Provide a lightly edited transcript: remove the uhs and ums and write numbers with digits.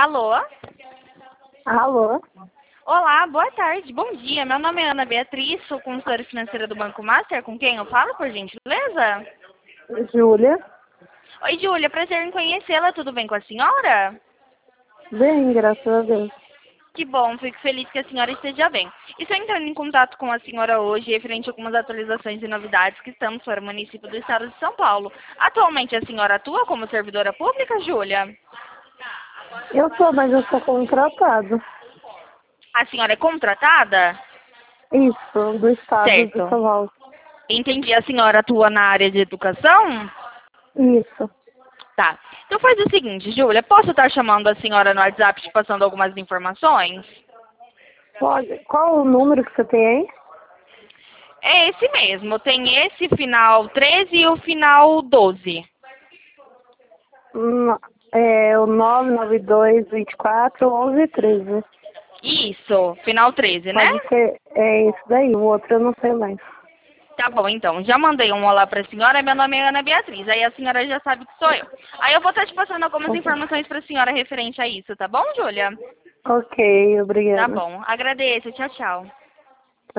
Alô? Alô? Olá, boa tarde, bom dia. Meu nome é Ana Beatriz, sou consultora financeira do Banco Master. Com quem eu falo, por gentileza? Júlia? Oi, Júlia, prazer em conhecê-la. Tudo bem com a senhora? Bem, graças a Deus. Que bom, fico feliz que a senhora esteja bem. Estou entrando em contato com a senhora hoje referente a algumas atualizações e novidades que estamos para o município do estado de São Paulo. Atualmente a senhora atua como servidora pública, Júlia? Eu sou, mas eu sou contratado. A senhora é contratada? Isso, do estado de Certo. São Paulo. Entendi. A senhora atua na área de educação? Isso. Tá. Então faz o seguinte, Júlia, posso estar chamando a senhora no WhatsApp te passando algumas informações? Pode. Qual o número que você tem aí? É esse mesmo. Tem esse final 13 e o final 12. É o 992241113. Isso, final 13, né? Pode ser, é esse daí. O outro eu não sei mais. Tá bom, então. Já mandei um olá pra senhora. Meu nome é Ana Beatriz. Aí a senhora já sabe que sou eu. Aí eu vou estar te passando algumas Ok, informações pra senhora referente a isso, tá bom, Júlia? ok, Tá obrigada. bom. Agradeço. Tchau, tchau.